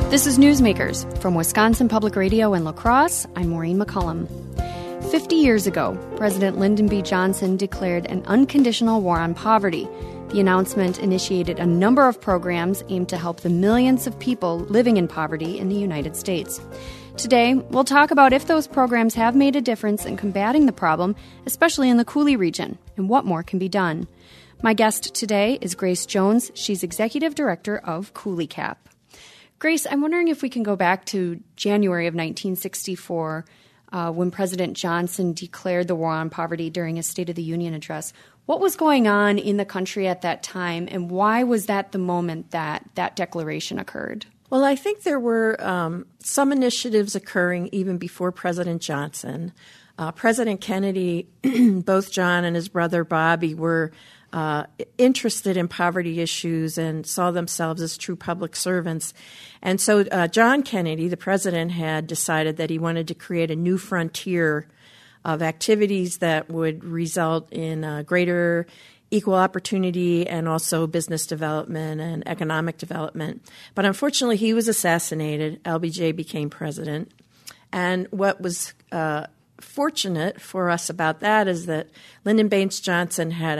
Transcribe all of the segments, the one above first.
This is Newsmakers from Wisconsin Public Radio in La Crosse. I'm Maureen McCullum. 50 years ago, President Lyndon B. Johnson declared an unconditional war on poverty. The announcement initiated a number of programs aimed to help the millions of people living in poverty in the United States. Today, we'll talk about if those programs have made a difference in combating the problem, especially in the Coulee region, and what more can be done. My guest today is Grace Jones. She's Executive Director of Coulee CAP. Grace, I'm wondering if we can go back to January of 1964 when President Johnson declared the war on poverty during his State of the Union address. What was going on in the country at that time, and why was that the moment that that declaration occurred? Well, I think there were some initiatives occurring even before President Johnson. President Kennedy, both John and his brother Bobby were interested in poverty issues and saw themselves as true public servants. And so John Kennedy, the president, had decided that he wanted to create a new frontier of activities that would result in greater equal opportunity and also business development and economic development. But unfortunately, he was assassinated. LBJ became president. And what was fortunate for us about that is that Lyndon Baines Johnson had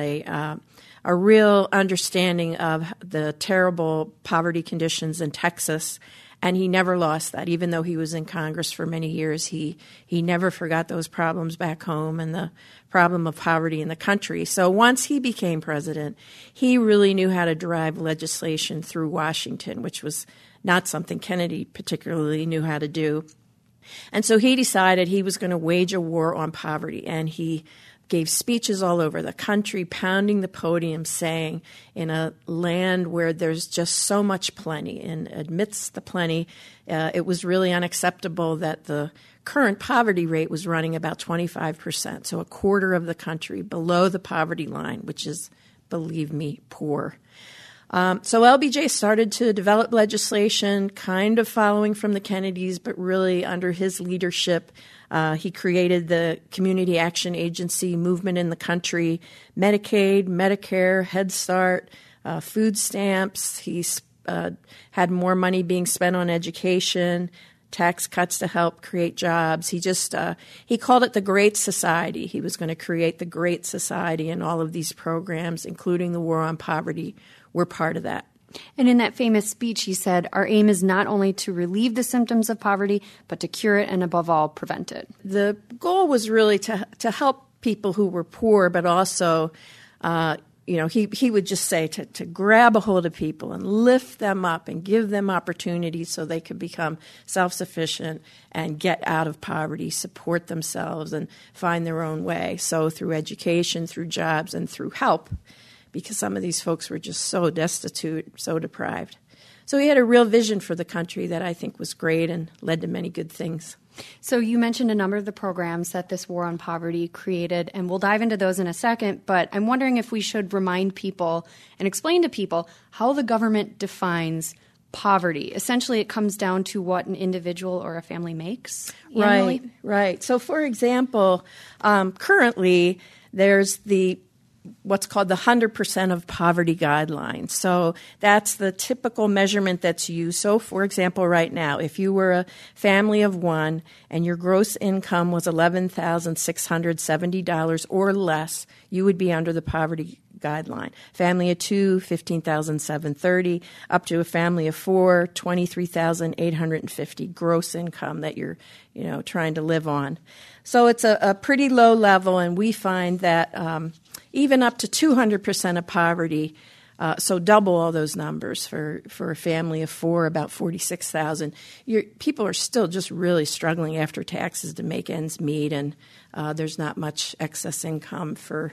a real understanding of the terrible poverty conditions in Texas, and he never lost that. Even though he was in Congress for many years, he never forgot those problems back home and the problem of poverty in the country. So once he became president, he really knew how to drive legislation through Washington, which was not something Kennedy particularly knew how to do. And so he decided he was going to wage a war on poverty, and he gave speeches all over the country, pounding the podium, saying in a land where there's just so much plenty, and amidst the plenty, it was really unacceptable that the current poverty rate was running about 25%, so a quarter of the country below the poverty line, which is, believe me, poor. So LBJ started to develop legislation, kind of following from the Kennedys, but really under his leadership. He created the Community Action Agency movement in the country, Medicaid, Medicare, Head Start, food stamps. He had more money being spent on education, tax cuts to help create jobs. He called it the Great Society. He was going to create the Great Society, and all of these programs, including the War on Poverty, were part of that. And in that famous speech, he said, our aim is not only to relieve the symptoms of poverty, but to cure it and, above all, prevent it. The goal was really to help people who were poor, but also, he would just say to grab a hold of people and lift them up and give them opportunities so they could become self-sufficient and get out of poverty, support themselves, and find their own way. So through education, through jobs, and through help, because some of these folks were just so destitute, so deprived. So he had a real vision for the country that I think was great and led to many good things. So you mentioned a number of the programs that this War on Poverty created, and we'll dive into those in a second, but I'm wondering if we should remind people and explain to people how the government defines poverty. Essentially, it comes down to what an individual or a family makes annually. Right. So, for example, currently there's what's called the 100% of poverty guideline. So that's the typical measurement that's used. So, for example, right now, if you were a family of one and your gross income was $11,670 or less, you would be under the poverty guideline. Family of two, $15,730, up to a family of four, $23,850 gross income that you're, trying to live on. So it's a pretty low level, and we find that even up to 200% of poverty, so double all those numbers for a family of four, about 46,000. People are still just really struggling after taxes to make ends meet, and there's not much excess income for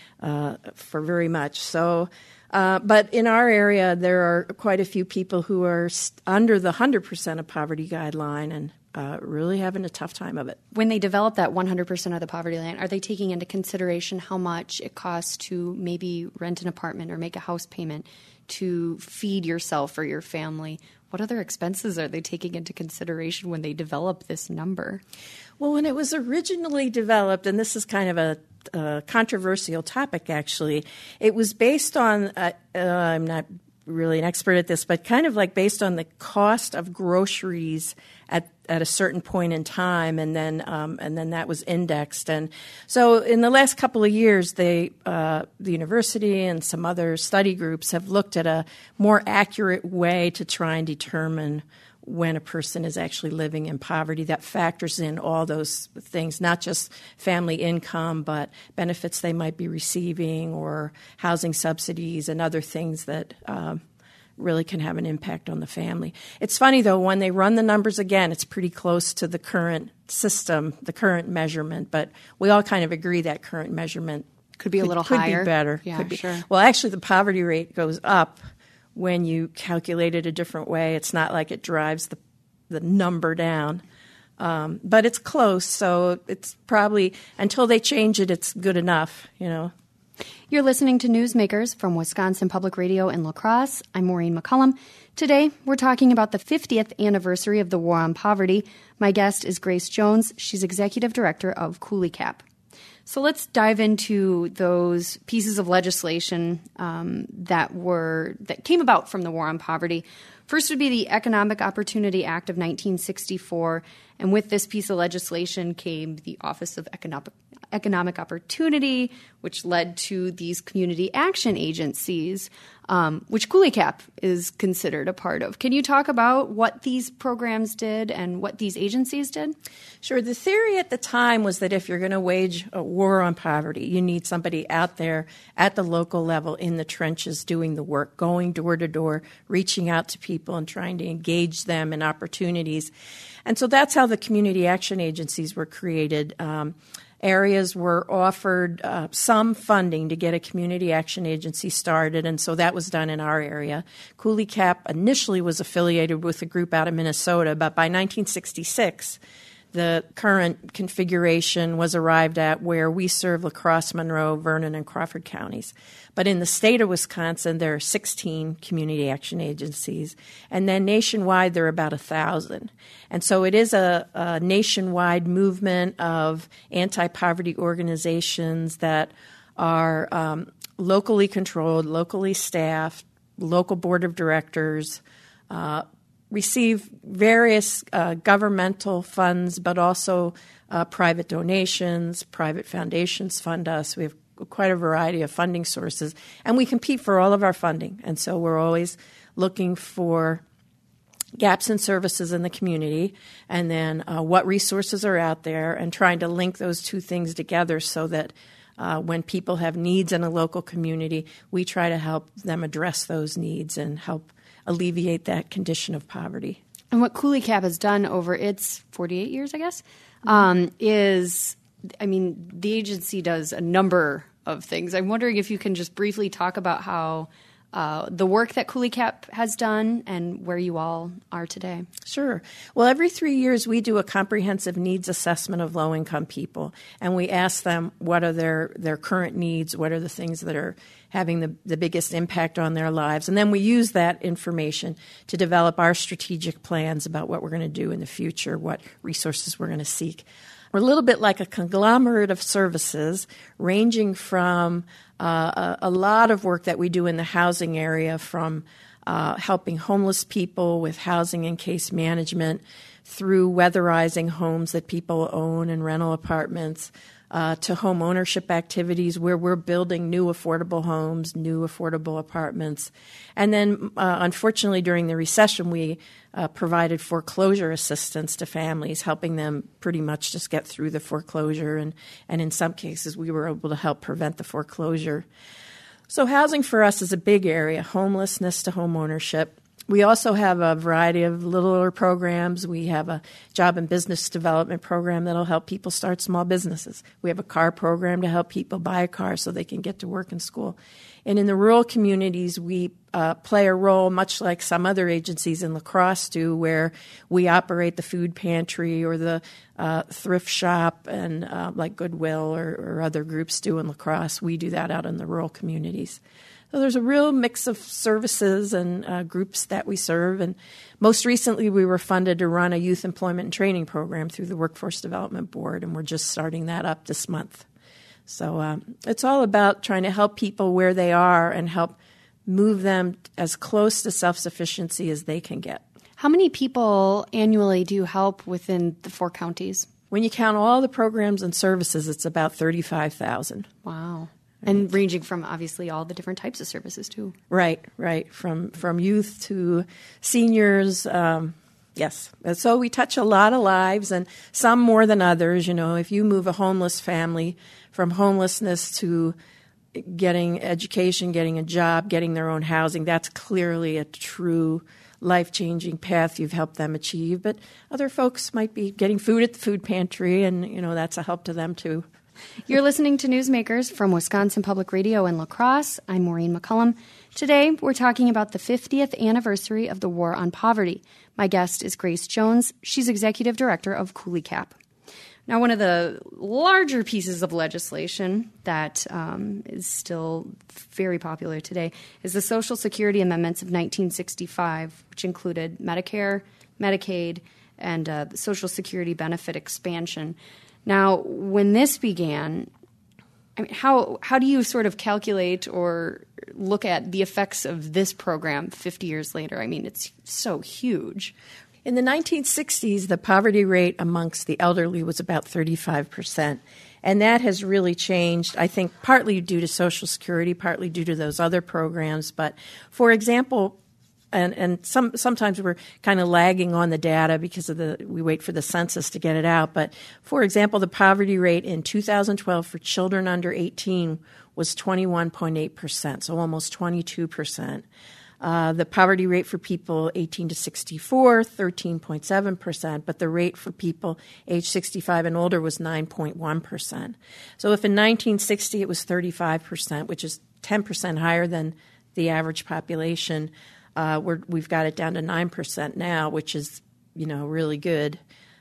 very much. So, but in our area, there are quite a few people who are under the 100% of poverty guideline and really having a tough time of it. When they develop that 100% of the poverty line, are they taking into consideration how much it costs to maybe rent an apartment or make a house payment, to feed yourself or your family? What other expenses are they taking into consideration when they develop this number? Well, when it was originally developed, and this is kind of a controversial topic, actually, it was based on, I'm not really an expert at this, but kind of like based on the cost of groceries at a certain point in time, and then that was indexed. And so in the last couple of years, the university and some other study groups have looked at a more accurate way to try and determine when a person is actually living in poverty that factors in all those things, not just family income, but benefits they might be receiving or housing subsidies and other things that really can have an impact on the family. It's funny, though, when they run the numbers again, it's pretty close to the current system, the current measurement, but we all kind of agree that current measurement could be a little higher. Could be better. Yeah, could be. Sure. Well, actually, the poverty rate goes up when you calculate it a different way. It's not like it drives the number down. But it's close, so it's probably, until they change it, it's good enough, you know. You're listening to Newsmakers from Wisconsin Public Radio in La Crosse. I'm Maureen McCullum. Today, we're talking about the 50th anniversary of the War on Poverty. My guest is Grace Jones. She's Executive Director of COOLICAP. So let's dive into those pieces of legislation that came about from the War on Poverty. First would be the Economic Opportunity Act of 1964, and with this piece of legislation came the Office of Economic Opportunity, which led to these community action agencies, which COOLICAP is considered a part of. Can you talk about what these programs did and what these agencies did? Sure. The theory at the time was that if you're going to wage a war on poverty, you need somebody out there at the local level in the trenches doing the work, going door to door, reaching out to people and trying to engage them in opportunities. And so that's how the community action agencies were created. Areas were offered some funding to get a community action agency started, and so that was done in our area. COOLICAP initially was affiliated with a group out of Minnesota, but by 1966, the current configuration was arrived at where we serve La Crosse, Monroe, Vernon, and Crawford counties. But in the state of Wisconsin, there are 16 community action agencies, and then nationwide there are about 1,000. And so it is a nationwide movement of anti-poverty organizations that are locally controlled, locally staffed, local board of directors, receive various governmental funds, but also private donations. Private foundations fund us. We have quite a variety of funding sources, and we compete for all of our funding. And so we're always looking for gaps in services in the community, and then what resources are out there, and trying to link those two things together so that when people have needs in a local community, we try to help them address those needs and help alleviate that condition of poverty. And what COOLICAP has done over its 48 years, I guess, the agency does a number of things. I'm wondering if you can just briefly talk about how the work that COOLICAP has done and where you all are today. Sure. Well, every 3 years we do a comprehensive needs assessment of low-income people, and we ask them what are their current needs, what are the things that are having the biggest impact on their lives, and then we use that information to develop our strategic plans about what we're going to do in the future, what resources we're going to seek. We're a little bit like a conglomerate of services ranging from a lot of work that we do in the housing area, from helping homeless people with housing and case management through weatherizing homes that people own and rental apartments, to home ownership activities where we're building new affordable homes, new affordable apartments. And then, unfortunately, during the recession, we provided foreclosure assistance to families, helping them pretty much just get through the foreclosure. And in some cases, we were able to help prevent the foreclosure. So housing for us is a big area, homelessness to home ownership. We also have a variety of littler programs. We have a job and business development program that'll help people start small businesses. We have a car program to help people buy a car so they can get to work and school. And in the rural communities, we play a role much like some other agencies in La Crosse do, where we operate the food pantry or the thrift shop, and like Goodwill or other groups do in La Crosse. We do that out in the rural communities. So there's a real mix of services and groups that we serve. And most recently, we were funded to run a youth employment and training program through the Workforce Development Board, and we're just starting that up this month. So it's all about trying to help people where they are and help move them as close to self-sufficiency as they can get. How many people annually do you help within the 4 counties? When you count all the programs and services, it's about 35,000. Wow. And ranging from, obviously, all the different types of services, too. Right. From youth to seniors, yes. So we touch a lot of lives, and some more than others. If you move a homeless family from homelessness to getting education, getting a job, getting their own housing, that's clearly a true life-changing path you've helped them achieve. But other folks might be getting food at the food pantry, and, that's a help to them, too. You're listening to Newsmakers from Wisconsin Public Radio in La Crosse. I'm Maureen McCullum. Today, we're talking about the 50th anniversary of the War on Poverty. My guest is Grace Jones. She's Executive Director of Coulee CAP. Now, one of the larger pieces of legislation that is still very popular today is the Social Security Amendments of 1965, which included Medicare, Medicaid, and the Social Security benefit expansion. Now, when this began, how do you sort of calculate or look at the effects of this program 50 years later? It's so huge. In the 1960s, the poverty rate amongst the elderly was about 35%. And that has really changed, I think, partly due to Social Security, partly due to those other programs. But, for example, and sometimes we're kind of lagging on the data because we wait for the census to get it out. But, for example, the poverty rate in 2012 for children under 18 was 21.8%, so almost 22%. The poverty rate for people 18 to 64, 13.7%, but the rate for people age 65 and older was 9.1%. So if in 1960 it was 35%, which is 10% higher than the average population, we've got it down to 9% now, which is, really good.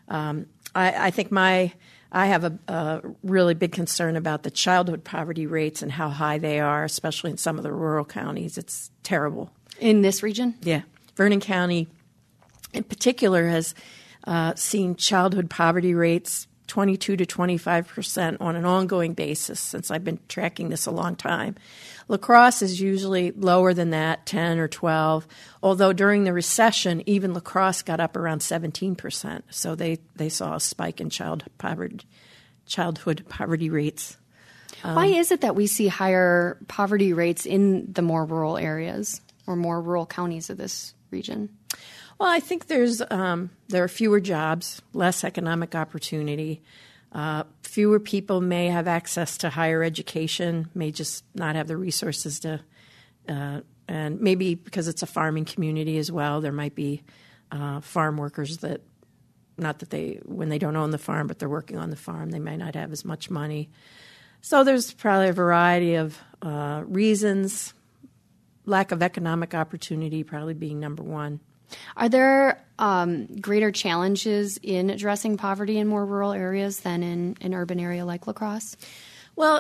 I think I have a really big concern about the childhood poverty rates and how high they are, especially in some of the rural counties. It's terrible. In this region? Yeah. Vernon County, in particular, has seen childhood poverty rates 22 to 25% on an ongoing basis since I've been tracking this a long time. La Crosse is usually lower than that, 10 or 12, although during the recession, even La Crosse got up around 17%. So they saw a spike in childhood poverty rates. Why is it that we see higher poverty rates in the more rural areas or more rural counties of this region? Well, I think there are fewer jobs, less economic opportunity. Fewer people may have access to higher education, may just not have the resources to, and maybe because it's a farming community as well, there might be farm workers that, not that when they don't own the farm, but they're working on the farm, they might not have as much money. So there's probably a variety of reasons, lack of economic opportunity probably being number one. Are there greater challenges in addressing poverty in more rural areas than in an urban area like La Crosse? Well,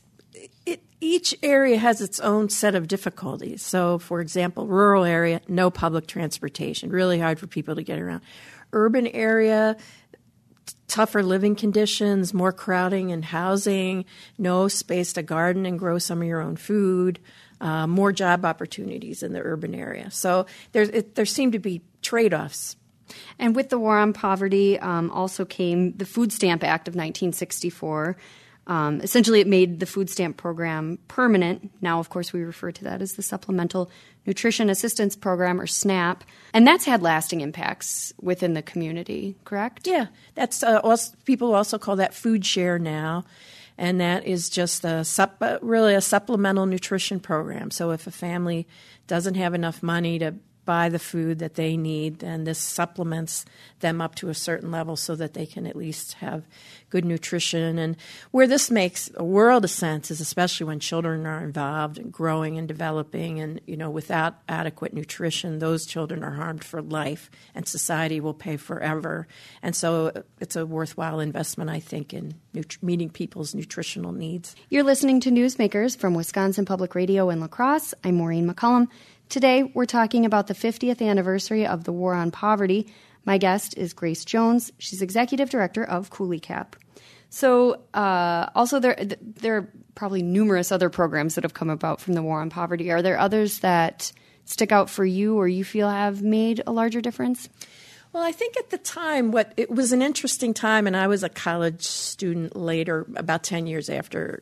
each area has its own set of difficulties. So, for example, rural area, no public transportation, really hard for people to get around. Urban area, tougher living conditions, more crowding and housing, no space to garden and grow some of your own food. More job opportunities in the urban area. So there seem to be trade-offs. And with the War on Poverty also came the Food Stamp Act of 1964. Essentially, it made the food stamp program permanent. Now, of course, we refer to that as the Supplemental Nutrition Assistance Program, or SNAP. And that's had lasting impacts within the community, correct? Yeah. That's people also call that food share now. And that is just really a supplemental nutrition program. So if a family doesn't have enough money to buy the food that they need, then this supplements them up to a certain level so that they can at least have good nutrition. And where this makes a world of sense is especially when children are involved in growing and developing, and without adequate nutrition, those children are harmed for life, and society will pay forever. And so it's a worthwhile investment, I think, in meeting people's nutritional needs. You're listening to Newsmakers from Wisconsin Public Radio in La Crosse. I'm Maureen McCullum. Today, we're talking about the 50th anniversary of the War on Poverty. My guest is Grace Jones. She's Executive Director of Coulee CAP. So also there are probably numerous other programs that have come about from the War on Poverty. Are there others that stick out for you or you feel have made a larger difference? Well, I think at the time, it was an interesting time, and I was a college student later, about 10 years after,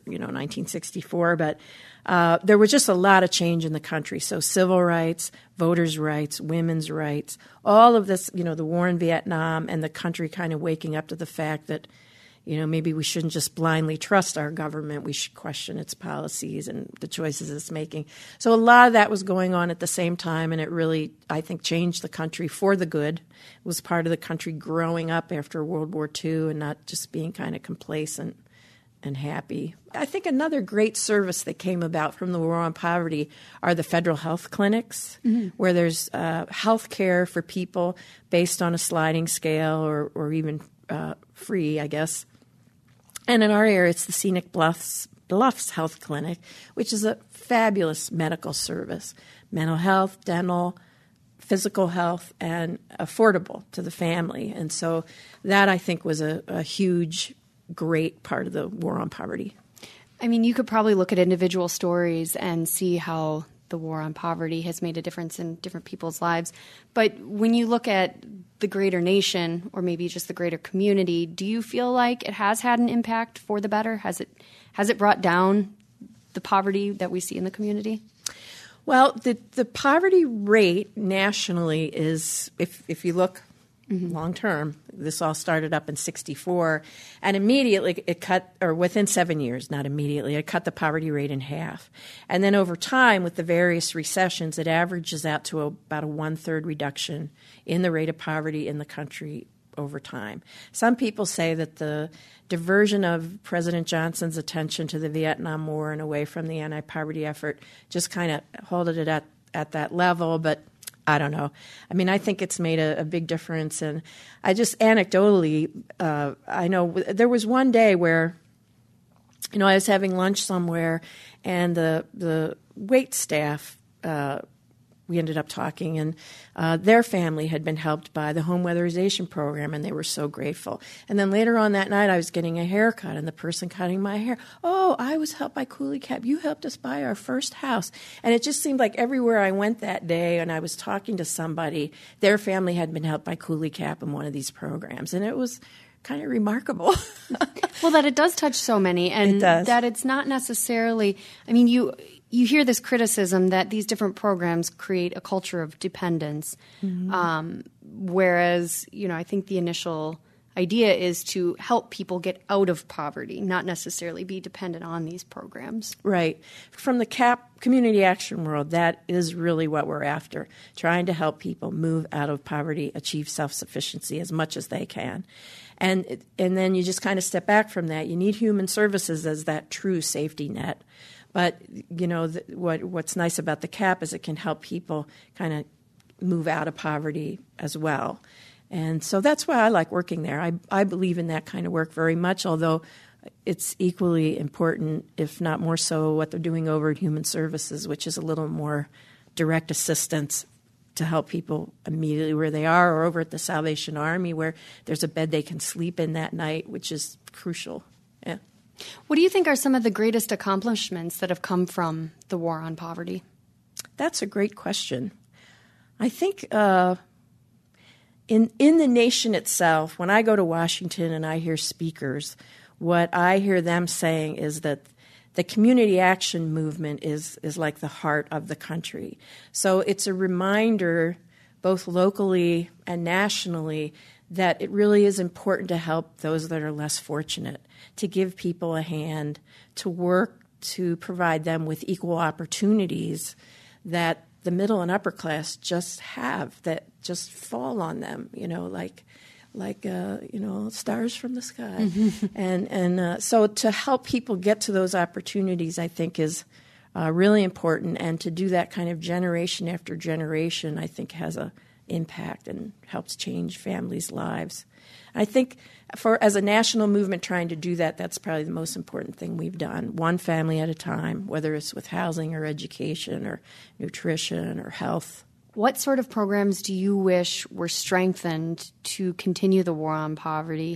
1964, but there was just a lot of change in the country. So civil rights, voters' rights, women's rights, all of this, the war in Vietnam and the country kind of waking up to the fact that, maybe we shouldn't just blindly trust our government. We should question its policies and the choices it's making. So a lot of that was going on at the same time, and it really, I think, changed the country for the good. It was part of the country growing up after World War II and not just being kind of complacent and happy. I think another great service that came about from the War on Poverty are the federal health clinics, where there's health care for people based on a sliding scale or even free, I guess. And in our area, it's the Scenic Bluffs Health Clinic, which is a fabulous medical service. Mental health, dental, physical health, and affordable to the family. And so that, I think, was a huge, great part of the War on Poverty. I mean, you could probably look at individual stories and see how the War on Poverty has made a difference in different people's lives. But when you look at the greater nation or maybe just the greater community, do you feel like it has had an impact for the better? Has it brought down the poverty that we see in the community? Well, the poverty rate nationally is, if you look long term, this all started up in 1964, and immediately it cut, or within 7 years, not immediately, it cut the poverty rate in half. And then over time, with the various recessions, it averages out to about a 1/3 reduction in the rate of poverty in the country over time. Some people say that the diversion of President Johnson's attention to the Vietnam War and away from the anti-poverty effort just kind of holded it at that level, but I don't know. I mean, I think it's made a big difference. And I just anecdotally, I know there was one day where, I was having lunch somewhere and the wait staff, we ended up talking, and their family had been helped by the home weatherization program, and they were so grateful. And then later on that night, I was getting a haircut, and the person cutting my hair, "Oh, I was helped by Cooley Cap. You helped us buy our first house." And it just seemed like everywhere I went that day, and I was talking to somebody, their family had been helped by Cooley Cap in one of these programs, and it was kind of remarkable. Well, that it does touch so many, and that it's not necessarily. I mean, you hear this criticism that these different programs create a culture of dependence, whereas, I think the initial idea is to help people get out of poverty, not necessarily be dependent on these programs. Right. From the CAP community action world, that is really what we're after, trying to help people move out of poverty, achieve self-sufficiency as much as they can. And then you just kind of step back from that. You need human services as that true safety net. But, what's nice about the CAP is it can help people kind of move out of poverty as well. And so that's why I like working there. I believe in that kind of work very much, although it's equally important, if not more so, what they're doing over at Human Services, which is a little more direct assistance to help people immediately where they are, or over at the Salvation Army where there's a bed they can sleep in that night, which is crucial. Yeah. What do you think are some of the greatest accomplishments that have come from the War on Poverty? That's a great question. I think in the nation itself, when I go to Washington and I hear speakers, what I hear them saying is that the community action movement is like the heart of the country. So it's a reminder, both locally and nationally, that it really is important to help those that are less fortunate, to give people a hand, to work to provide them with equal opportunities that the middle and upper class just have, that just fall on them, like stars from the sky. And so to help people get to those opportunities, I think, is really important. And to do that kind of generation after generation, I think, has a impact and helps change families' lives. I think as a national movement trying to do that, that's probably the most important thing we've done, one family at a time, whether it's with housing or education or nutrition or health. What sort of programs do you wish were strengthened to continue the war on poverty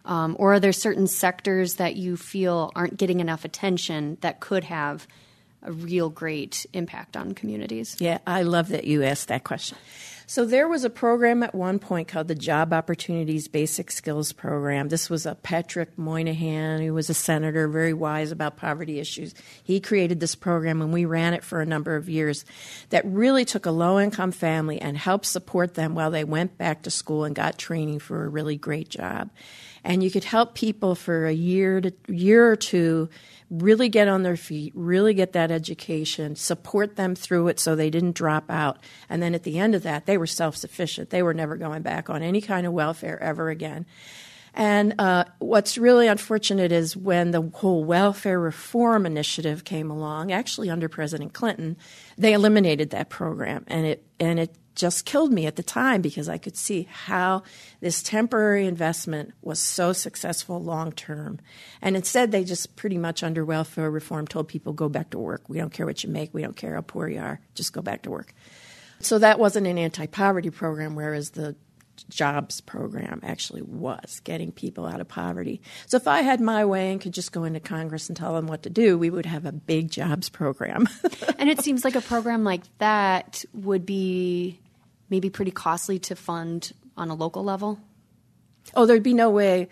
Or are there certain sectors that you feel aren't getting enough attention that could have a real great impact on communities? Yeah, I love that you asked that question. So there was a program at one point called the Job Opportunities Basic Skills Program. This was a Patrick Moynihan, who was a senator, very wise about poverty issues. He created this program, and we ran it for a number of years, that really took a low-income family and helped support them while they went back to school and got training for a really great job. And you could help people for a year or two really get on their feet, really get that education, support them through it so they didn't drop out. And then at the end of that, they were self-sufficient. They were never going back on any kind of welfare ever again. And what's really unfortunate is when the whole welfare reform initiative came along, actually under President Clinton, they eliminated that program. And it just killed me at the time because I could see how this temporary investment was so successful long term. And instead, they just pretty much under welfare reform told people, go back to work. We don't care what you make. We don't care how poor you are. Just go back to work. So that wasn't an anti-poverty program, whereas the jobs program actually was getting people out of poverty. So if I had my way and could just go into Congress and tell them what to do, we would have a big jobs program. And it seems like a program like that would be maybe pretty costly to fund on a local level? Oh, there'd be no way.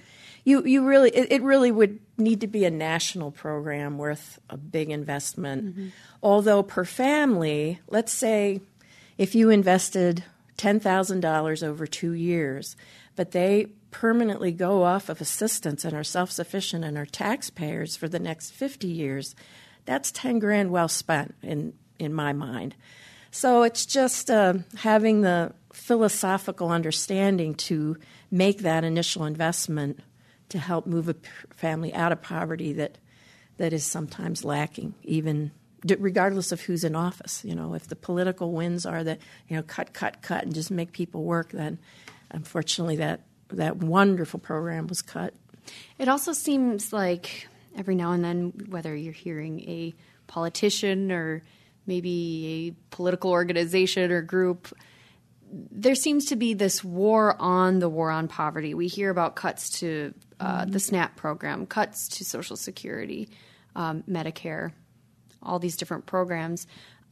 It really would need to be a national program worth a big investment. Mm-hmm. Although per family, let's say if you invested $10,000 over 2 years, but they permanently go off of assistance and are self-sufficient and are taxpayers for the next 50 years, that's $10,000 well spent in my mind. So it's just having the philosophical understanding to make that initial investment to help move a family out of poverty that is sometimes lacking, even regardless of who's in office. You know, if the political winds are that, cut, and just make people work, then unfortunately that wonderful program was cut. It also seems like every now and then, whether you're hearing a politician or maybe a political organization or group, there seems to be this war on poverty. We hear about cuts to the SNAP program, cuts to Social Security, Medicare, all these different programs.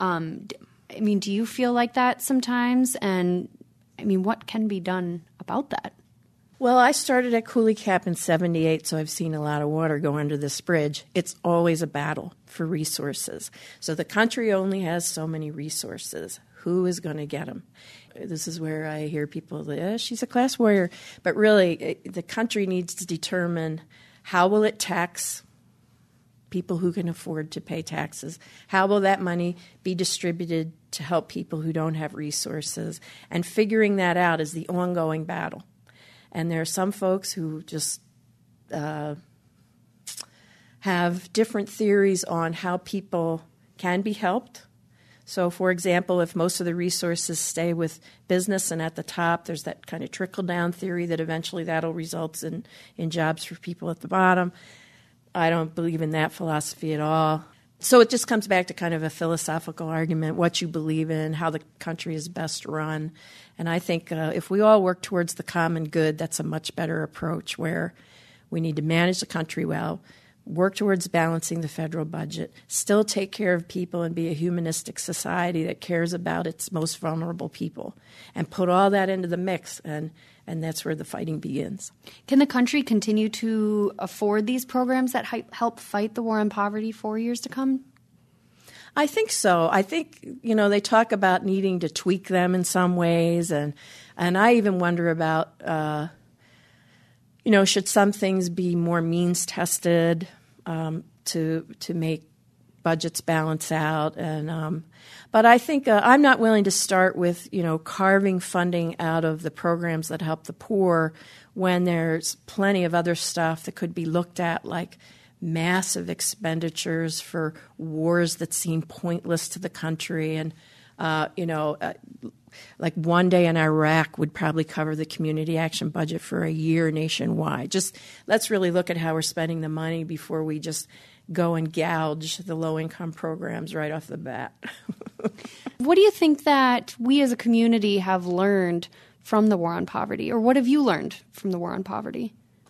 Do you feel like that sometimes? And, what can be done about that? Well, I started at Cooley Cap in 1978, so I've seen a lot of water go under this bridge. It's always a battle for resources. So the country only has so many resources. Who is going to get them? This is where I hear people say, she's a class warrior. But really, the country needs to determine how will it tax people who can afford to pay taxes? How will that money be distributed to help people who don't have resources? And figuring that out is the ongoing battle. And there are some folks who just have different theories on how people can be helped. So, for example, if most of the resources stay with business and at the top, there's that kind of trickle-down theory that eventually that'll result in jobs for people at the bottom. I don't believe in that philosophy at all. So it just comes back to kind of a philosophical argument, what you believe in, how the country is best run. And I think if we all work towards the common good, that's a much better approach, where we need to manage the country well, work towards balancing the federal budget, still take care of people and be a humanistic society that cares about its most vulnerable people, and put all that into the mix, and that's where the fighting begins. Can the country continue to afford these programs that help fight the war on poverty for years to come? I think so. I think, they talk about needing to tweak them in some ways, and I even wonder about, should some things be more means-tested to make budgets balance out? But I think I'm not willing to start with, carving funding out of the programs that help the poor when there's plenty of other stuff that could be looked at, like massive expenditures for wars that seem pointless to the country. And, like one day in Iraq would probably cover the community action budget for a year nationwide. Just let's really look at how we're spending the money before we just go and gouge the low-income programs right off the bat. What do you think that we as a community have learned from the war on poverty, or what have you learned from the war on poverty?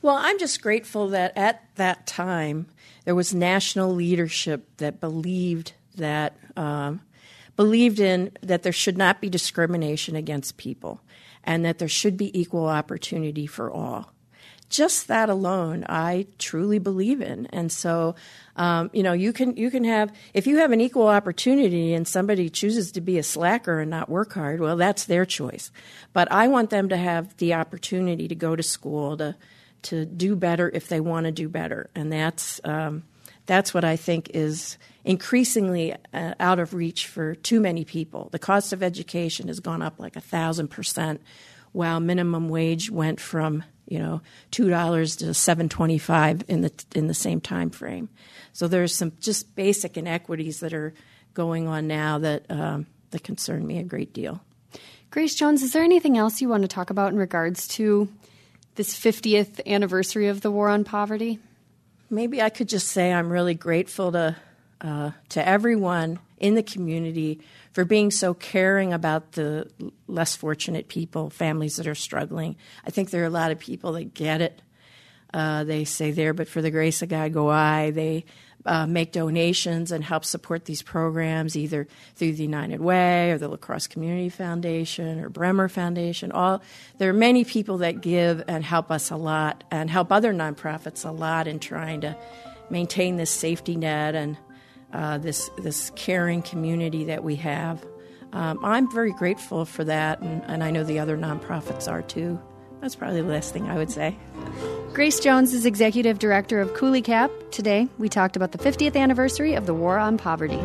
Well, I'm just grateful that at that time there was national leadership that believed in that there should not be discrimination against people and that there should be equal opportunity for all. Just that alone, I truly believe in. And so, you can have, if you have an equal opportunity and somebody chooses to be a slacker and not work hard, well, that's their choice. But I want them to have the opportunity to go to school, to do better if they want to do better. And that's what I think is increasingly out of reach for too many people. The cost of education has gone up like 1,000%, while minimum wage went from $2 to $7.25 in the same time frame. So there's some just basic inequities that are going on now that concern me a great deal. Grace Jones, is there anything else you want to talk about in regards to this 50th anniversary of the War on Poverty? Maybe I could just say I'm really grateful to everyone in the community for being so caring about the less fortunate people, families that are struggling. I think there are a lot of people that get it. They say, there, but for the grace of God go I. They make donations and help support these programs either through the United Way or the La Crosse Community Foundation or Bremer Foundation. There are many people that give and help us a lot and help other nonprofits a lot in trying to maintain this safety net and this caring community that we have. I'm very grateful for that, and I know the other nonprofits are too. That's probably the last thing I would say. Grace Jones is Executive Director of Coulee Cap. Today, we talked about the 50th anniversary of the War on Poverty.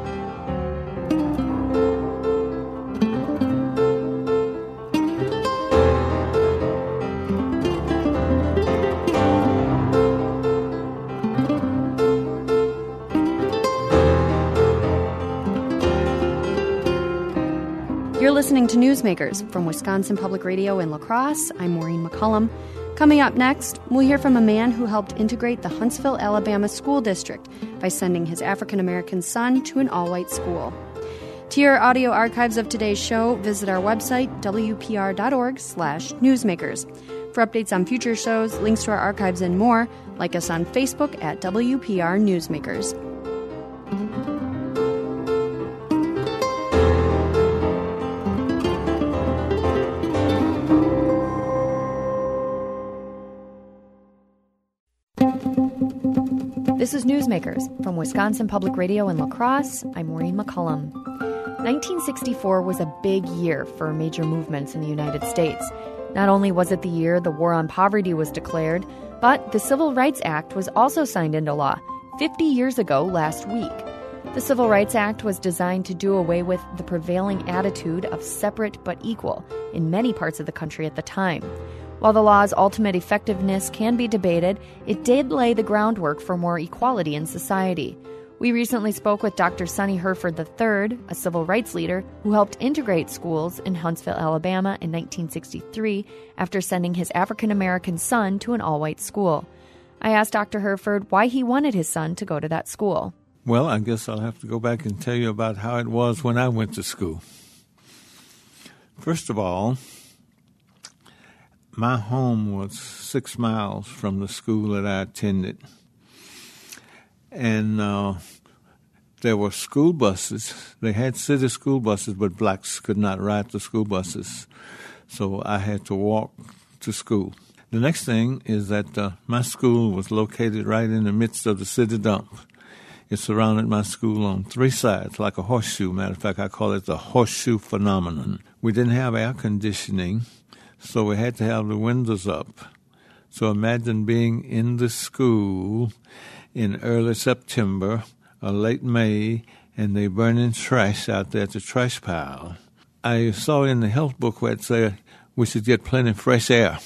You're listening to Newsmakers from Wisconsin Public Radio in La Crosse. I'm Maureen McCullum. Coming up next, we'll hear from a man who helped integrate the Huntsville, Alabama school district by sending his African-American son to an all-white school. To hear audio archives of today's show, visit our website, wpr.org/newsmakers. For updates on future shows, links to our archives, and more, like us on Facebook at WPR Newsmakers. This is Newsmakers from Wisconsin Public Radio in La Crosse. I'm Maureen McCullum. 1964 was a big year for major movements in the United States. Not only was it the year the War on Poverty was declared, but the Civil Rights Act was also signed into law 50 years ago last week. The Civil Rights Act was designed to do away with the prevailing attitude of separate but equal in many parts of the country at the time. While the law's ultimate effectiveness can be debated, it did lay the groundwork for more equality in society. We recently spoke with Dr. Sonny Herford III, a civil rights leader who helped integrate schools in Huntsville, Alabama in 1963 after sending his African-American son to an all-white school. I asked Dr. Herford why he wanted his son to go to that school. Well, I guess I'll have to go back and tell you about how it was when I went to school. First of all, my home was 6 miles from the school that I attended. And there were school buses. They had city school buses, but blacks could not ride the school buses. So I had to walk to school. The next thing is that my school was located right in the midst of the city dump. It surrounded my school on 3 sides, like a horseshoe. Matter of fact, I call it the horseshoe phenomenon. We didn't have air conditioning, so we had to have the windows up. So imagine being in the school in early September or late May, and they burning trash out there at the trash pile. I saw in the health book where it said we should get plenty of fresh air.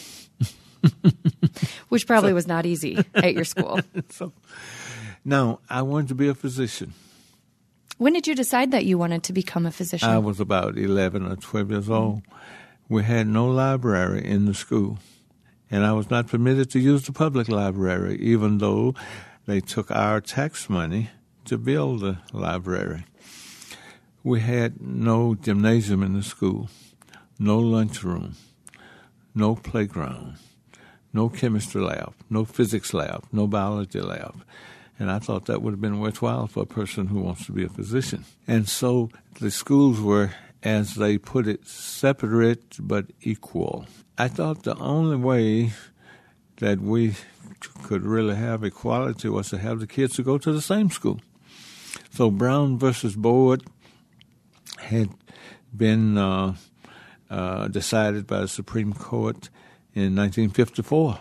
Which probably was not easy at your school. Now, I wanted to be a physician. When did you decide that you wanted to become a physician? I was about 11 or 12 years old. We had no library in the school, and I was not permitted to use the public library, even though they took our tax money to build the library. We had no gymnasium in the school, no lunchroom, no playground, no chemistry lab, no physics lab, no biology lab. And I thought that would have been worthwhile for a person who wants to be a physician. And so the schools were, as they put it, separate but equal. I thought the only way that we could really have equality was to have the kids to go to the same school. So Brown versus Board had been decided by the Supreme Court in 1954.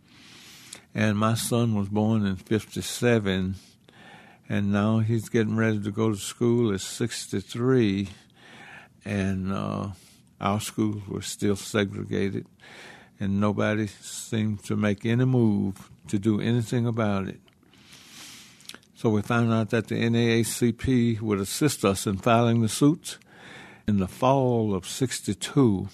And my son was born in 57, and now he's getting ready to go to school at 63, and our schools were still segregated, and nobody seemed to make any move to do anything about it. So we found out that the NAACP would assist us in filing the suits. In the fall of 62,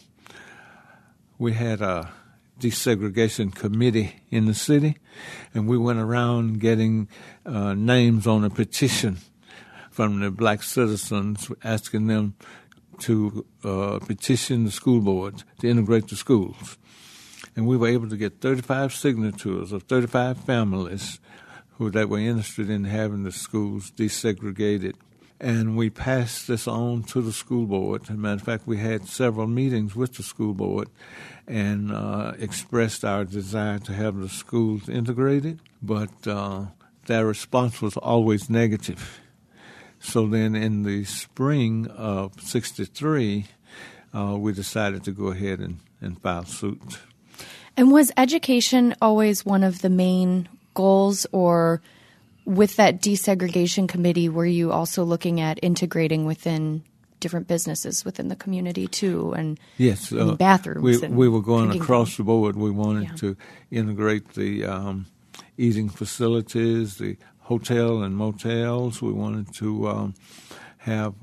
we had a desegregation committee in the city, and we went around getting names on a petition from the black citizens, asking them to petition the school board to integrate the schools. And we were able to get 35 signatures of 35 families that were interested in having the schools desegregated. And we passed this on to the school board. As a matter of fact, we had several meetings with the school board and expressed our desire to have the schools integrated, but their response was always negative. So then in the spring of 63, we decided to go ahead and file suit. And was education always one of the main goals, or with that desegregation committee, were you also looking at integrating within different businesses within the community too, and yes, bathrooms? We were going across the board. We wanted to integrate the eating facilities, the hotel and motels. We wanted to have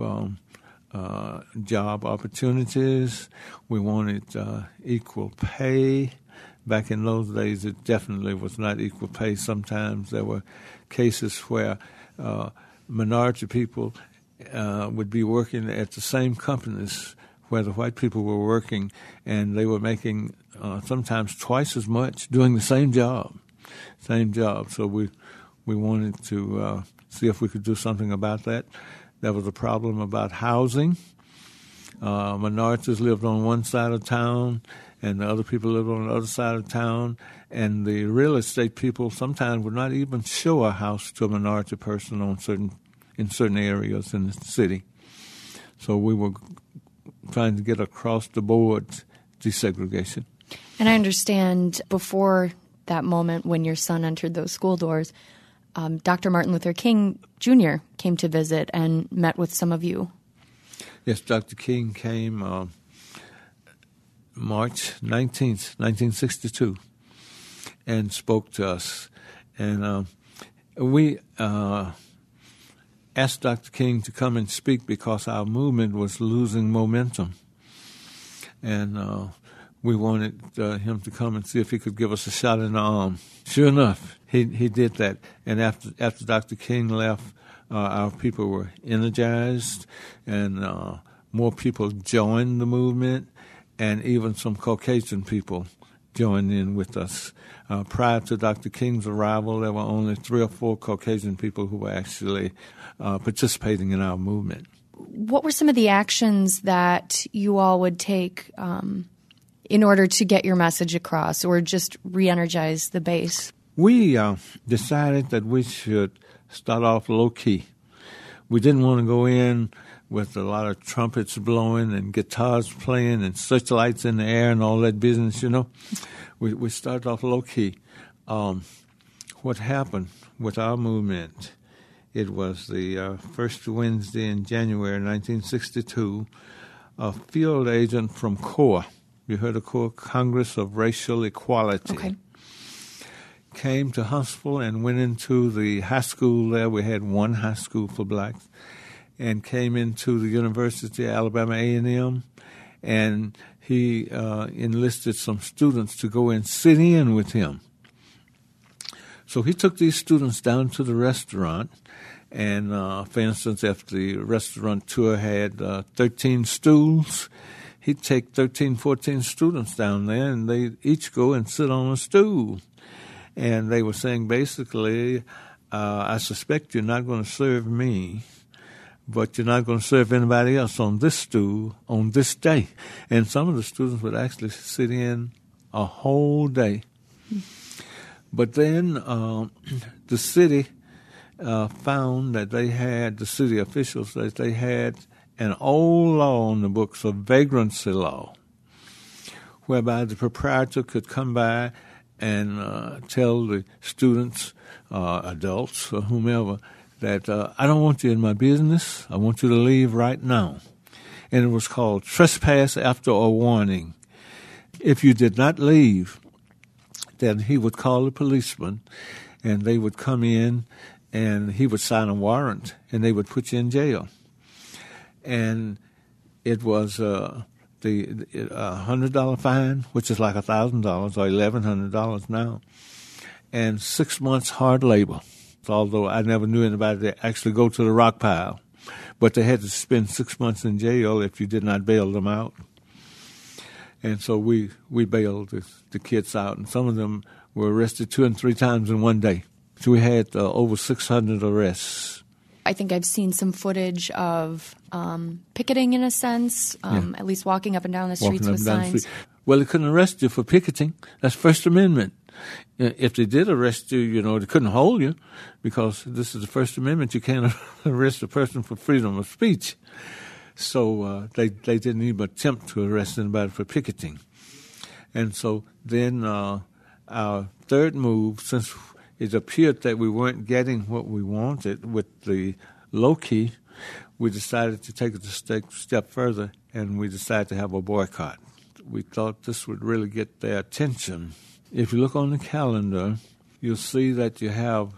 job opportunities. We wanted equal pay. Back in those days, it definitely was not equal pay. Sometimes there were cases where minority people would be working at the same companies where the white people were working, and they were making sometimes twice as much doing the same job. So we wanted to see if we could do something about that. There was a problem about housing. Minorities lived on one side of town, and the other people lived on the other side of town, and the real estate people sometimes would not even show a house to a minority person in certain areas in the city. So we were trying to get across the board desegregation. And I understand before that moment when your son entered those school doors, Dr. Martin Luther King Jr. came to visit and met with some of you. Yes, Dr. King came March 19th, 1962, and spoke to us. And we asked Dr. King to come and speak because our movement was losing momentum. And we wanted him to come and see if he could give us a shot in the arm. Sure enough, he did that. And after Dr. King left, our people were energized, and more people joined the movement, and even some Caucasian people joined in with us. Prior to Dr. King's arrival, there were only 3 or 4 Caucasian people who were actually participating in our movement. What were some of the actions that you all would take in order to get your message across, or just re-energize the base? We decided that we should start off low-key. We didn't want to go in with a lot of trumpets blowing and guitars playing and searchlights in the air and all that business, you know. We started off low-key. What happened with our movement, it was the first Wednesday in January 1962, a field agent from CORE, you heard of CORE, Congress of Racial Equality, okay, came to Huntsville and went into the high school there. We had one high school for blacks, and came into the University of Alabama A&M, and he enlisted some students to go and sit in with him. So he took these students down to the restaurant, and for instance, if the restaurant tour had 13 stools, he'd take 13, 14 students down there, and they each go and sit on a stool. And they were saying, basically, I suspect you're not going to serve me, but you're not going to serve anybody else on this stool on this day. And some of the students would actually sit in a whole day. But then the city found that the city officials, that they had an old law on the books, a vagrancy law, whereby the proprietor could come by and tell the students, adults, or whomever, that I don't want you in my business. I want you to leave right now. And it was called trespass after a warning. If you did not leave, then he would call the policeman, and they would come in, and he would sign a warrant, and they would put you in jail. And it was the $100 fine, which is like $1,000 or $1,100 now, and 6 months hard labor. Although I never knew anybody that actually go to the rock pile, but they had to spend 6 months in jail if you did not bail them out. And so we bailed the kids out, and some of them were arrested 2 and 3 times in one day. So we had over 600 arrests. I think I've seen some footage of picketing, in a sense, at least walking up and down the streets with signs. Well, they couldn't arrest you for picketing. That's First Amendment. If they did arrest you, they couldn't hold you, because this is the First Amendment. You can't arrest a person for freedom of speech. So they didn't even attempt to arrest anybody for picketing. And so then our third move, since it appeared that we weren't getting what we wanted with the low-key, we decided to take it a step further, and we decided to have a boycott. We thought this would really get their attention. If you look on the calendar, you'll see that you have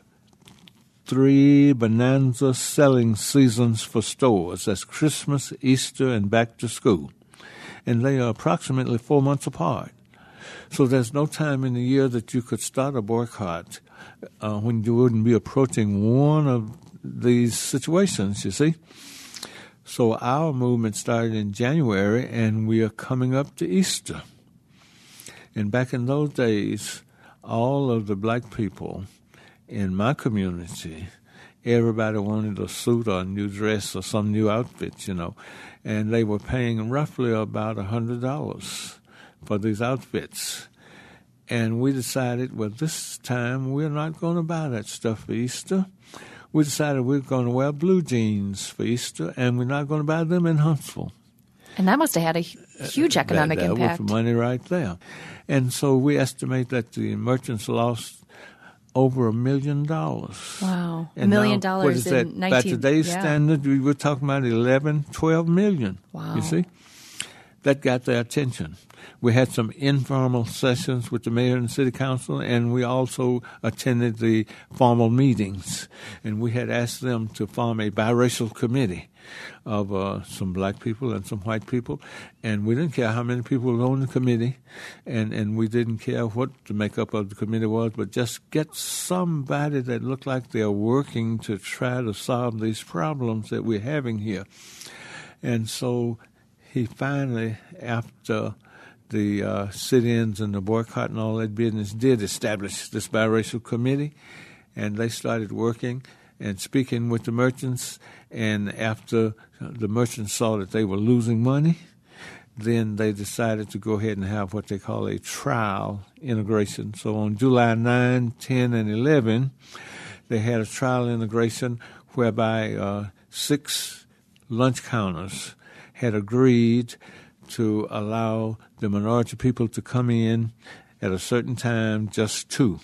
3 bonanza selling seasons for stores. That's Christmas, Easter, and back to school. And they are approximately 4 months apart. So there's no time in the year that you could start a boycott when you wouldn't be approaching one of these situations, you see. So our movement started in January, and we are coming up to Easter. And back in those days, all of the black people in my community, everybody wanted a suit or a new dress or some new outfit, and they were paying roughly about $100 for these outfits. And we decided, well, this time we're not going to buy that stuff for Easter. We decided we're going to wear blue jeans for Easter, and we're not going to buy them in Huntsville. And that must have had a huge economic impact. That was money right there. And so we estimate that the merchants lost over $1 million. Wow. And $1 million now, what is in that? By today's standard, we were talking about 11, 12 million. Wow. You see? That got their attention. We had some informal sessions with the mayor and the city council, and we also attended the formal meetings. And we had asked them to form a biracial committee of some black people and some white people. And we didn't care how many people were on the committee, and we didn't care what the makeup of the committee was, but just get somebody that looked like they're working to try to solve these problems that we're having here. And so he finally, after the sit-ins and the boycott and all that business, did establish this biracial committee, and they started working and speaking with the merchants. And after the merchants saw that they were losing money, then they decided to go ahead and have what they call a trial integration. So on July 9, 10, and 11, they had a trial integration whereby 6 lunch counters had agreed to allow the minority people to come in at a certain time, just two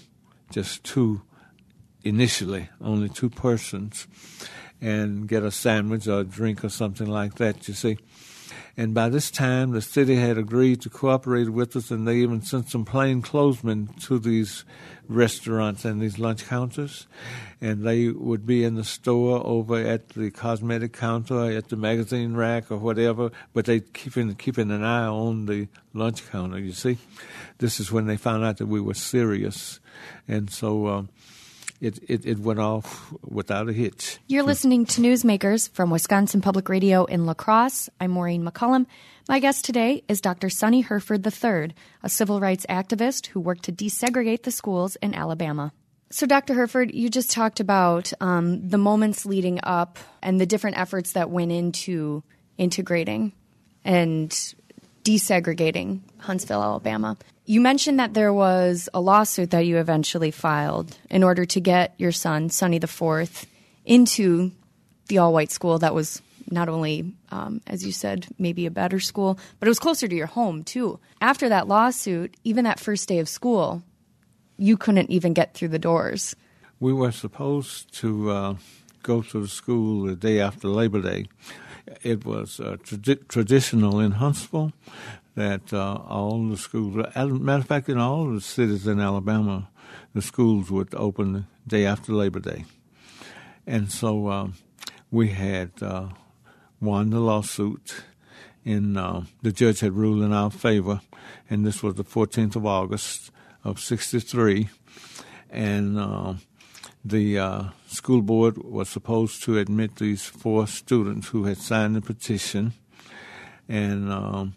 initially, only 2 persons, and get a sandwich or a drink or something like that, you see. And by this time, the city had agreed to cooperate with us, and they even sent some plainclothesmen to these restaurants and these lunch counters. And they would be in the store over at the cosmetic counter, at the magazine rack or whatever, but they keeping an eye on the lunch counter, you see. This is when they found out that we were serious. And so it went off without a hitch. You're listening to Newsmakers from Wisconsin Public Radio in La Crosse. I'm Maureen McCullum. My guest today is Dr. Sonny Herford III, a civil rights activist who worked to desegregate the schools in Alabama. So, Dr. Herford, you just talked about the moments leading up and the different efforts that went into integrating and desegregating Huntsville, Alabama. You mentioned that there was a lawsuit that you eventually filed in order to get your son, Sonny IV, into the all-white school that was not only, as you said, maybe a better school, but it was closer to your home, too. After that lawsuit, even that first day of school, you couldn't even get through the doors. We were supposed to go to the school the day after Labor Day. It was traditional in Huntsville that all the schools, matter of fact, in all of the cities in Alabama, the schools would open the day after Labor Day. And so we had won the lawsuit, and the judge had ruled in our favor, and this was the 14th of August of 1963, and the school board was supposed to admit these 4 students who had signed the petition, and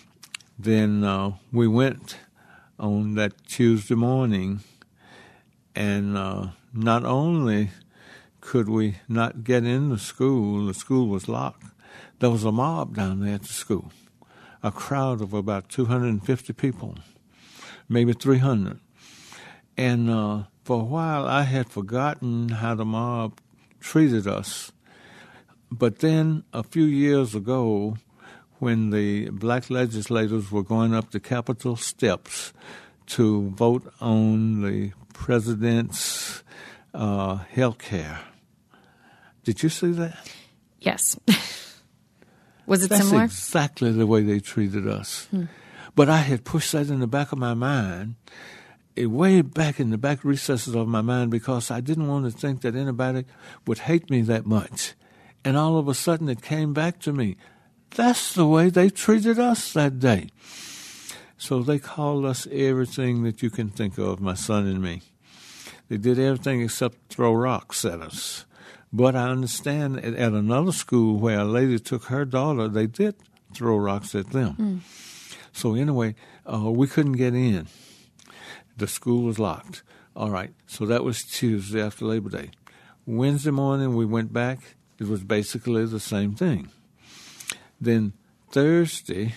then we went on that Tuesday morning, and not only could we not get in the school was locked. There was a mob down there at the school, a crowd of about 250 people, maybe 300. And for a while I had forgotten how the mob treated us. But then a few years ago, when the black legislators were going up the Capitol steps to vote on the president's health care, did you see that? Yes. Was it That's similar? That's exactly the way they treated us. But I had pushed that in the back of my mind, way back in the back recesses of my mind, because I didn't want to think that anybody would hate me that much. And all of a sudden it came back to me. That's the way they treated us that day. So they called us everything that you can think of, my son and me. They did everything except throw rocks at us. But I understand at another school where a lady took her daughter, they did throw rocks at them. So anyway, we couldn't get in. The school was locked. All right, so that was Tuesday after Labor Day. Wednesday morning we went back. It was basically the same thing. Then Thursday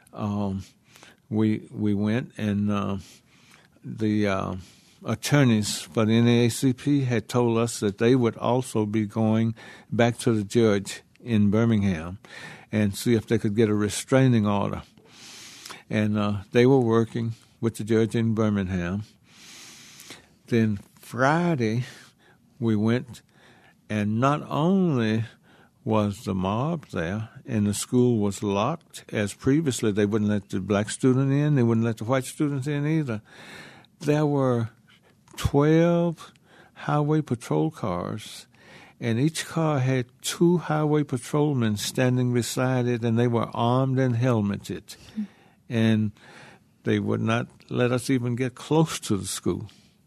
we went, and the attorneys for the NAACP had told us that they would also be going back to the judge in Birmingham and see if they could get a restraining order. And they were working with the judge in Birmingham. Then Friday we went, and not only was the mob there and the school was locked, as previously they wouldn't let the black student in, they wouldn't let the white students in either. There were 12 highway patrol cars, and each car had 2 highway patrolmen standing beside it, and they were armed and helmeted. And they would not let us even get close to the school.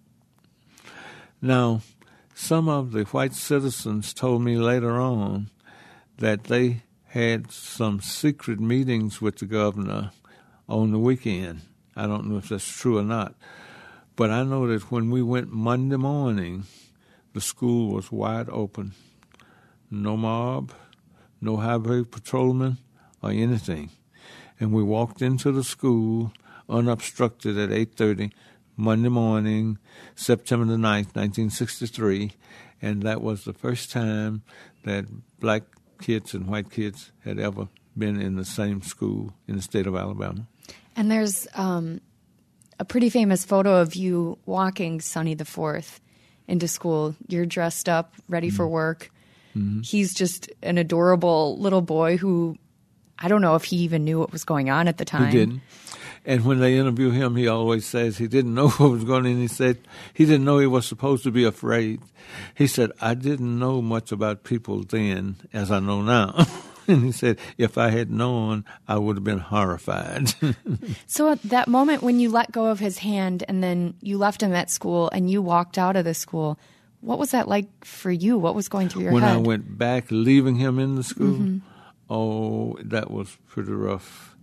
Now, some of the white citizens told me later on that they had some secret meetings with the governor on the weekend. I don't know if that's true or not. But I know that when we went Monday morning, the school was wide open. No mob, no highway patrolman, or anything. And we walked into the school unobstructed at 8:30 Monday morning, September the 9th, 1963. And that was the first time that black kids and white kids had ever been in the same school in the state of Alabama. And there's a pretty famous photo of you walking Sonny IV into school. You're dressed up, ready for work. He's just an adorable little boy who, I don't know if he even knew what was going on at the time. He didn't. And when they interview him, he always says he didn't know what was going on. And he said he didn't know he was supposed to be afraid. He said, I didn't know much about people then as I know now. And he said, if I had known, I would have been horrified. So at that moment when you let go of his hand and then you left him at school and you walked out of the school, what was that like for you? What was going through your head? When I went back, leaving him in the school, oh, that was pretty rough.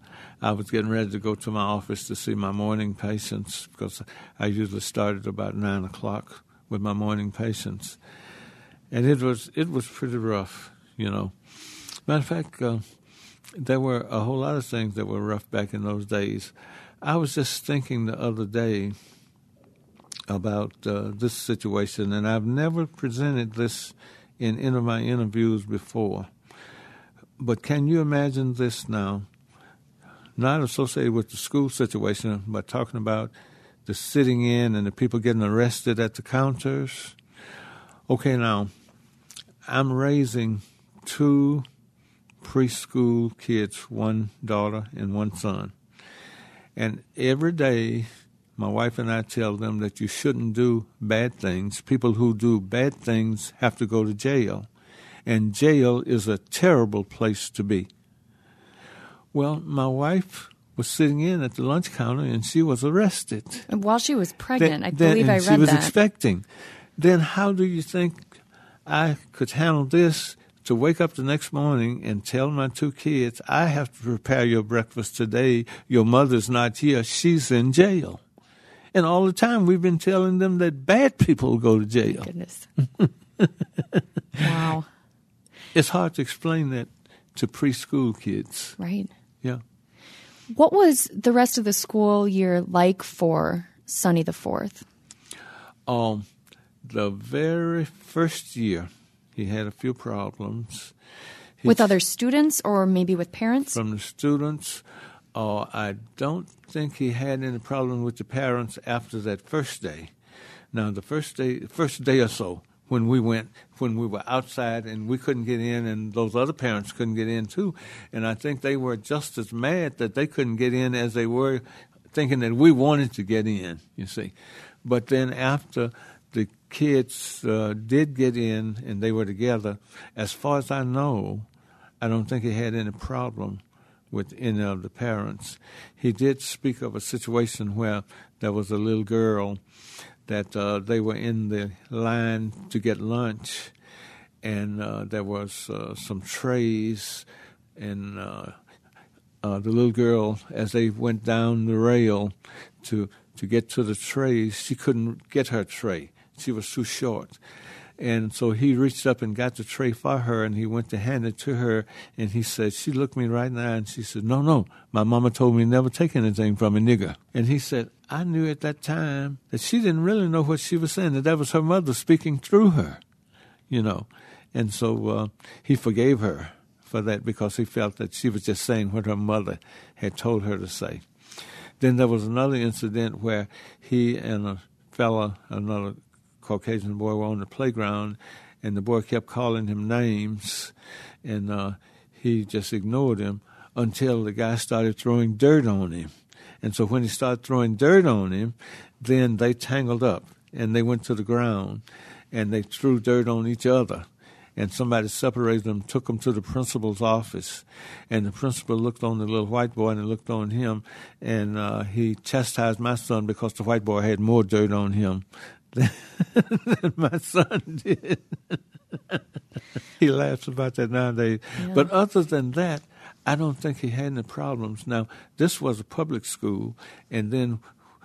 I was getting ready to go to my office to see my morning patients because I usually started about 9 o'clock with my morning patients. And it was pretty rough, you know. Matter of fact, there were a whole lot of things that were rough back in those days. I was just thinking the other day about this situation, and I've never presented this in any of my interviews before. But can you imagine this now? Not associated with the school situation, but talking about the sitting in and the people getting arrested at the counters. Okay, now, I'm raising 2 preschool kids, 1 daughter and 1 son. And every day, my wife and I tell them that you shouldn't do bad things. People who do bad things have to go to jail. And jail is a terrible place to be. Well, my wife was sitting in at the lunch counter, and she was arrested. While she was pregnant, I believe I read that. She was expecting. Then how do you think I could handle this, to wake up the next morning and tell my 2 kids, I have to prepare your breakfast today. Your mother's not here. She's in jail. And all the time we've been telling them that bad people go to jail. Oh, goodness. Wow. It's hard to explain that to preschool kids. Right. Yeah. What was the rest of the school year like for Sonny the Fourth? The very first year, he had a few problems. With other students or maybe with parents? From the students. I don't think he had any problem with the parents after that first day. Now, the first day or so, when we were outside and we couldn't get in and those other parents couldn't get in too, and I think they were just as mad that they couldn't get in as they were thinking that we wanted to get in, you see. But then after the kids did get in and they were together, as far as I know, I don't think he had any problem with any of the parents. He did speak of a situation where there was a little girl that they were in the line to get lunch, and there was some trays, and the little girl, as they went down the rail to get to the trays, she couldn't get her tray. She was too short. And so he reached up and got the tray for her, and he went to hand it to her, and he said, she looked me right in the eye, and she said, no, my mama told me never take anything from a nigger. And he said, I knew at that time that she didn't really know what she was saying, that was her mother speaking through her, you know. And so he forgave her for that because he felt that she was just saying what her mother had told her to say. Then there was another incident where he and another Caucasian boy were on the playground, and the boy kept calling him names, and he just ignored him until the guy started throwing dirt on him. And so when he started throwing dirt on him, then they tangled up, and they went to the ground, and they threw dirt on each other. And somebody separated them, took them to the principal's office. And the principal looked on the little white boy and looked on him, and he chastised my son because the white boy had more dirt on him than my son did. He laughs about that nowadays. Yeah. But other than that, I don't think he had any problems. Now, this was a public school, and then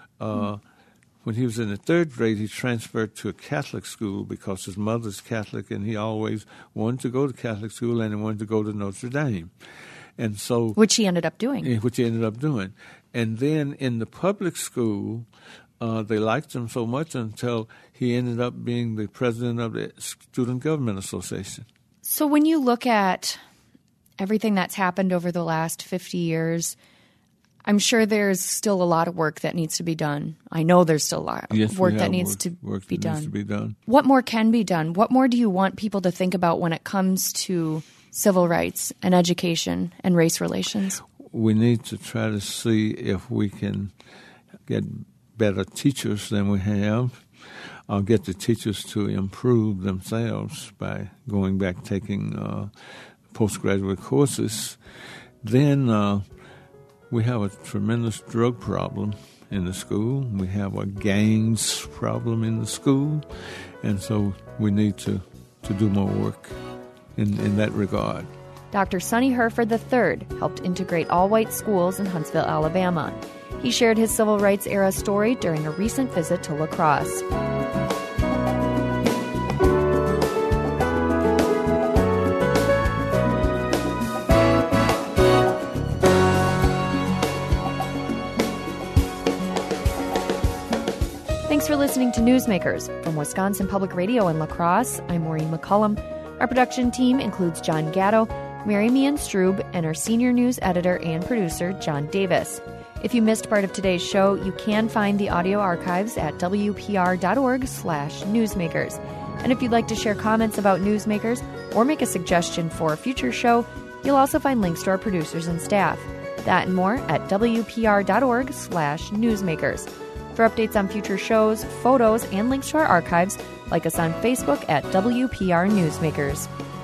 when he was in the 3rd grade, he transferred to a Catholic school because his mother's Catholic, and he always wanted to go to Catholic school, and he wanted to go to Notre Dame. And so, which he ended up doing. And then in the public school, they liked him so much until he ended up being the president of the Student Government Association. So when you look at everything that's happened over the last 50 years, I'm sure there's still a lot of work that needs to be done. I know there's still a lot of work that needs to be done. What more can be done? What more do you want people to think about when it comes to civil rights and education and race relations? We need to try to see if we can get better teachers than we have, or get the teachers to improve themselves by going back taking postgraduate courses. Then we have a tremendous drug problem in the school. We have a gangs problem in the school. And so we need to do more work in that regard. Dr. Sonny Herford III helped integrate all-white schools in Huntsville, Alabama. He shared his civil rights era story during a recent visit to La Crosse. Thanks for listening to Newsmakers. From Wisconsin Public Radio in La Crosse, I'm Maureen McCullum. Our production team includes John Gatto, Mary Meehan Strube, and our senior news editor and producer, John Davis. If you missed part of today's show, you can find the audio archives at wpr.org/newsmakers. And if you'd like to share comments about Newsmakers or make a suggestion for a future show, you'll also find links to our producers and staff. That and more at wpr.org/newsmakers. For updates on future shows, photos, and links to our archives, like us on Facebook at WPR Newsmakers.